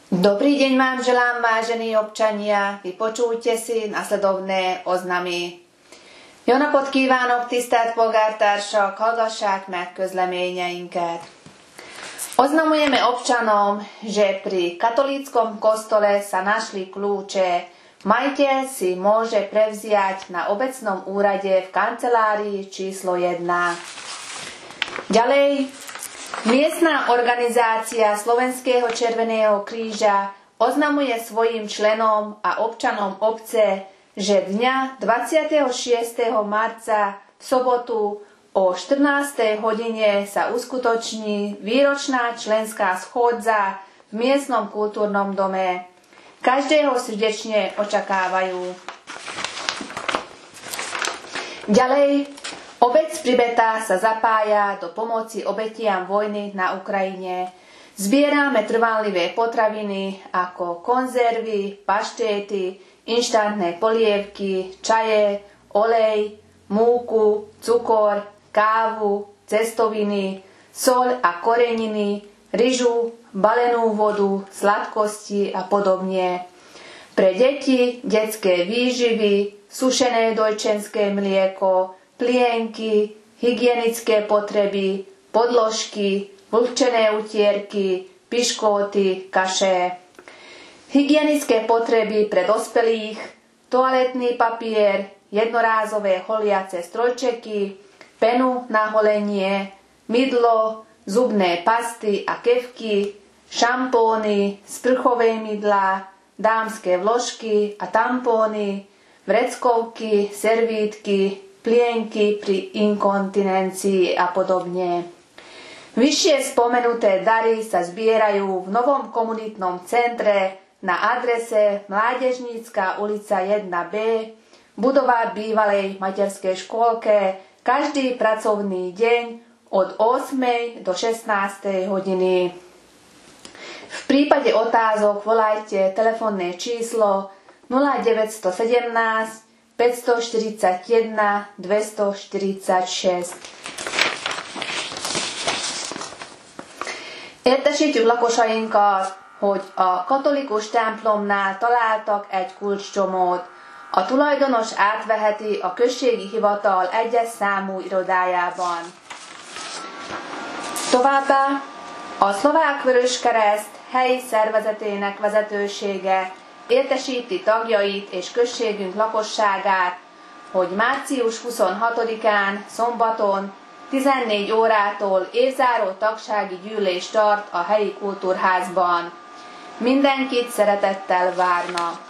Dobrý deň vám želám, vážení občania, vypočujte si nasledovné oznamy. Jó napot kívánok, tisztelt polgártársak, hallgassák meg közleményeinket. Oznamujeme občanom, že pri katolíckom kostole sa našli kľúče. Majiteľ si môže prevziať na obecnom úrade v kancelárii číslo 1. Ďalej, miestna organizácia Slovenského Červeného kríža oznamuje svojim členom a občanom obce, že dňa 26. marca v sobotu o 14. hodine sa uskutoční výročná členská schôdza v miestnom kultúrnom dome. Každého srdečne očakávajú. Ďalej, obec Pribeta sa zapája do pomoci obetiam vojny na Ukrajine. Zbierame trvanlivé potraviny ako konzervy, paštéty, inštantné polievky, čaje, olej, múku, cukor, kávu, cestoviny, soľ a koreniny, ryžu, balenú vodu, sladkosti a podobne. Pre deti detské výživy, sušené dojčenské mlieko, plienky, hygienické potreby, podložky, vlhčené utierky, piškóty, kaše. Hygienické potreby pre dospelých, toaletný papier, jednorázové holiace strojčeky, penu na holenie, mydlo, zubné pasty a kefky, šampóny, sprchové mydlá, dámske vložky a tampóny, vreckovky, servítky, plienky pri inkontinencii a podobne. Vyššie spomenuté dary sa zbierajú v novom komunitnom centre na adrese Mládežnícka ulica 1B, budova bývalej materskej škôlke, každý pracovný deň od 8. do 16. hodiny. V prípade otázok volajte telefónne číslo 0917 541 246. Értesítjük lakosainkat, hogy a katolikus templomnál találtak egy kulcscsomót. A tulajdonos átveheti a községi hivatal egyes számú irodájában. Továbbá a Szlovák Vöröskereszt helyi szervezetének vezetősége értesíti tagjait és községünk lakosságát, hogy március 26-án szombaton 14 órától évzáró tagsági gyűlés tart a helyi kultúrházban. Mindenkit szeretettel várnak.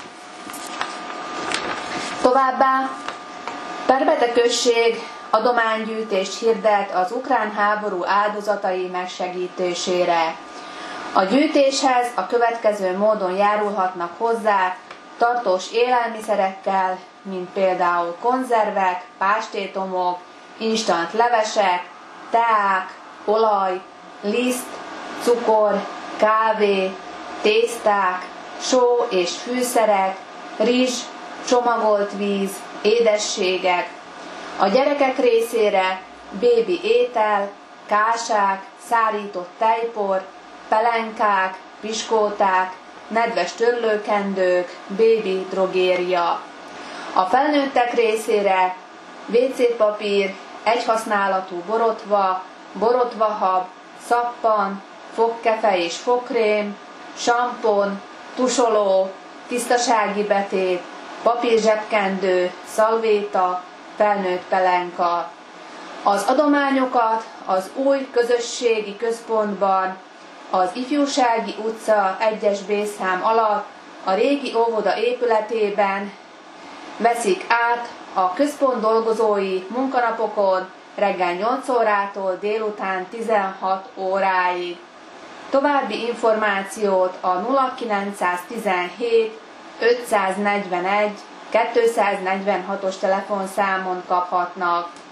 Továbbá Perbete község adománygyűjtést hirdet az ukrán háború áldozatai megsegítésére. A gyűjtéshez a következő módon járulhatnak hozzá tartós élelmiszerekkel, mint például konzervek, pástétomok, instant levesek, teák, olaj, liszt, cukor, kávé, tészták, só és fűszerek, rizs, csomagolt víz, édességek. A gyerekek részére bébi étel, kásák, szárított tejpor, pelenkák, piskóták, nedves törlőkendők, bébi drogéria. A felnőttek részére WC papír, egyhasználatú borotva, borotvahab, szappan, fogkefe és fogkrém, sampon, tusoló, tisztasági betét, papírzsebkendő, szalvéta, felnőtt pelenka. Az adományokat az új közösségi központban, az Ifjúsági utca 1-es B-szám alatt a régi óvoda épületében veszik át a központ dolgozói munkanapokon reggel 8 órától délután 16 óráig. További információt a 0917 541 246-os telefonszámon kaphatnak.